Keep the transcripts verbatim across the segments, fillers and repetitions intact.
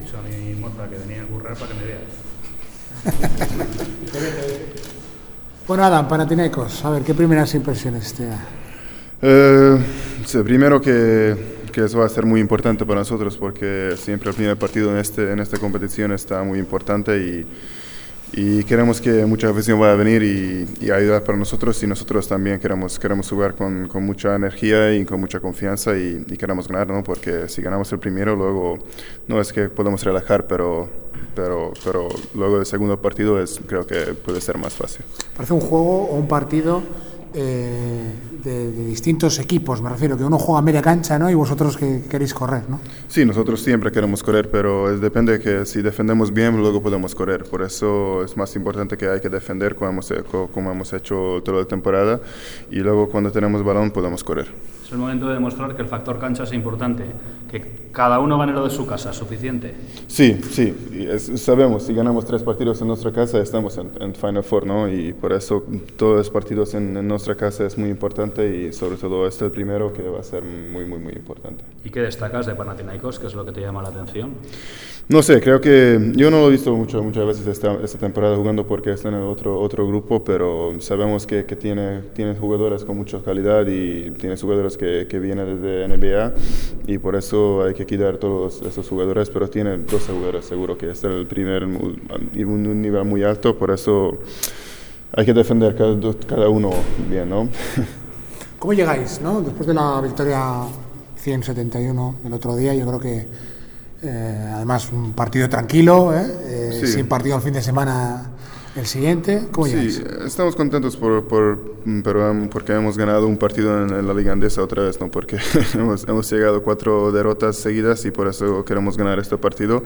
dicho a mi moza que venía a currar para que me vea. Bueno, Adam, Panathinaikos, a ver, ¿qué primeras impresiones te da? Eh, sí, primero que, que eso va a ser muy importante para nosotros porque siempre el primer partido en, este, en esta competición está muy importante y, y queremos que mucha afición vaya a venir y, y ayudar para nosotros y nosotros también queremos, queremos jugar con, con mucha energía y con mucha confianza y, y queremos ganar, ¿no? Porque si ganamos el primero, luego no es que podemos relajar, pero, pero, pero luego el segundo partido es, creo que puede ser más fácil. Parece un juego o un partido eh, de, de distintos equipos, me refiero, que uno juega a media cancha, ¿no? Y vosotros que queréis correr, ¿no? Sí, nosotros siempre queremos correr, pero es, depende de que si defendemos bien, luego podemos correr. Por eso es más importante que hay que defender como hemos, como hemos hecho toda la temporada y luego cuando tenemos balón podemos correr. Es el momento de demostrar que el factor cancha es importante, que cada uno gane lo de su casa, ¿suficiente? Sí, sí, es, sabemos, si ganamos tres partidos en nuestra casa estamos en, en Final Four, ¿no? Y por eso todos los partidos en, en nuestra casa es muy importante y sobre todo este el primero que va a ser muy, muy, muy importante. ¿Y qué destacas de Panathinaikos? ¿Qué es lo que te llama la atención? No sé, creo que yo no lo he visto mucho, muchas veces esta, esta temporada jugando porque está en el otro, otro grupo, pero sabemos que, que tiene, tiene jugadores con mucha calidad y tiene jugadores que, que vienen desde N B A y por eso hay que quitar todos esos jugadores, pero tiene dos jugadores seguro que está en el primer y un, un nivel muy alto, por eso hay que defender cada, cada uno bien, ¿no? ¿Cómo llegáis, no? Después de la victoria cien setenta y uno del otro día, yo creo que Eh, además un partido tranquilo, ¿eh? Eh, sí. sin partido el fin de semana el siguiente. ¿Cómo llegáis? Sí, estamos contentos por, por, pero, um, porque hemos ganado un partido en, en la Liga Andesa otra vez, ¿no? Porque hemos, hemos llegado a cuatro derrotas seguidas y por eso queremos ganar este partido.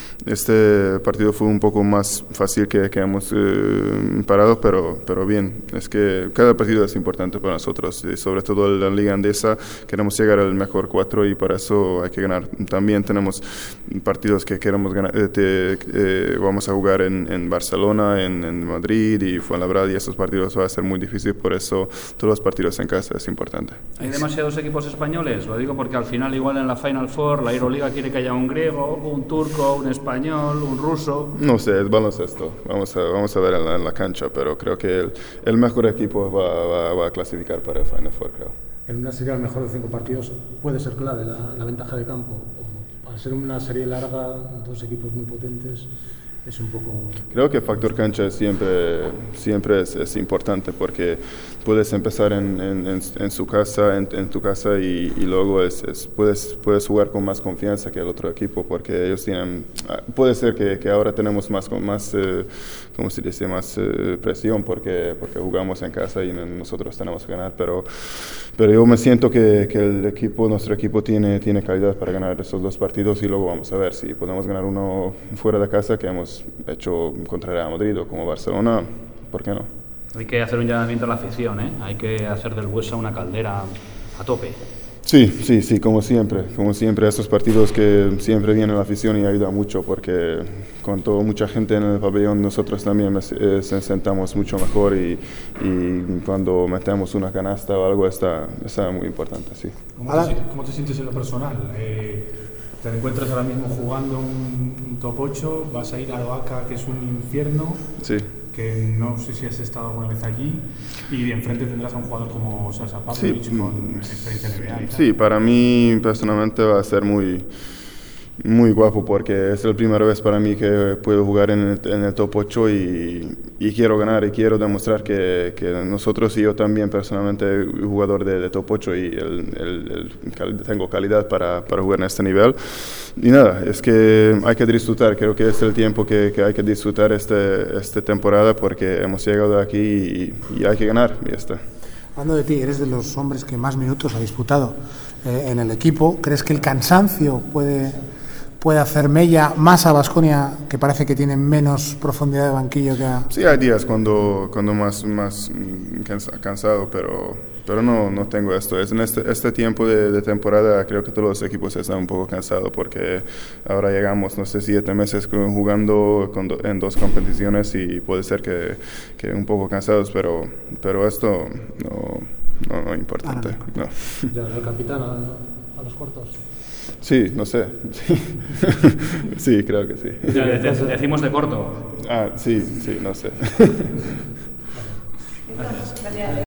Este partido fue un poco más fácil que, que hemos eh, parado, pero, pero bien, es que cada partido es importante para nosotros y sobre todo en la Liga Andesa queremos llegar al mejor cuatro y para eso hay que ganar. También tenemos partidos que queremos ganar, eh, te, eh, vamos a jugar en, en Barcelona, en, en Madrid y Fuenlabrada y esos partidos va a ser muy difícil, por eso todos los partidos en casa es importante. ¿Hay demasiados equipos españoles? Lo digo porque al final igual en la Final Four la Euroliga quiere que haya un griego, un turco, un español, español, un ruso. No sé, es baloncesto. Vamos a, vamos a ver en la, en la cancha, pero creo que el, el mejor equipo va, va, va a clasificar para el Final Four, creo. En una serie al mejor de cinco partidos puede ser clave la, la ventaja de campo. Al ser una serie larga, dos equipos muy potentes, es un poco... Creo que el factor cancha siempre, siempre es, es importante porque puedes empezar en, en, en, en su casa, en, en tu casa y, y luego es, es, puedes, puedes jugar con más confianza que el otro equipo porque ellos tienen... Puede ser que, que ahora tenemos más, más eh, ¿cómo se dice? Más eh, presión porque, porque jugamos en casa y nosotros tenemos que ganar, pero, pero yo me siento que, que el equipo, nuestro equipo tiene, tiene calidad para ganar esos dos partidos y luego vamos a ver si podemos ganar uno fuera de casa que hemos hecho contra Real Madrid o como Barcelona, ¿por qué no? Hay que hacer un llamamiento a la afición, ¿eh? Hay que hacer del Buesa una caldera a tope. Sí, sí, sí, como siempre, como siempre, estos partidos que siempre viene la afición y ayuda mucho porque con toda mucha gente en el pabellón nosotros también nos eh, sentamos mucho mejor y, y cuando metemos una canasta o algo está, está muy importante, sí. ¿Cómo te, ¿Cómo te sientes en lo personal? Eh, ¿Te encuentras ahora mismo jugando un, un top ocho? ¿Vas a ir a Oaxaca, que es un infierno? Sí. Que no sé si has estado alguna vez allí y enfrente tendrás a un jugador como Sasha Pavlovic sí, con experiencia N B A. Sí, para mí personalmente va a ser muy, muy guapo porque es la primera vez para mí que puedo jugar en el, en el top ocho y, y quiero ganar y quiero demostrar que, que nosotros y yo también personalmente jugador de, de top ocho y el, el, el, tengo calidad para, para jugar en este nivel. Y nada, es que hay que disfrutar, creo que es el tiempo que, que hay que disfrutar este, esta temporada porque hemos llegado aquí y, y hay que ganar y ya está. Hablando de ti, eres de los hombres que más minutos ha disputado eh, en el equipo. ¿Crees que el cansancio puede, puede hacer mella más a Baskonia, que parece que tiene menos profundidad de banquillo que a... Sí, hay días cuando, cuando más, más cansado, pero... Pero no, no tengo esto. Es en este, este tiempo de, de temporada creo que todos los equipos están un poco cansados porque ahora llegamos, no sé, siete meses jugando con do, en dos competiciones y puede ser que, que un poco cansados, pero, pero esto no, no, no es importante. No. ¿Ya el capitán a, a los cuartos? Sí, no sé. Sí, sí creo que sí. Ya, de- de- decimos de corto. Ah, sí, sí, no sé. Gracias.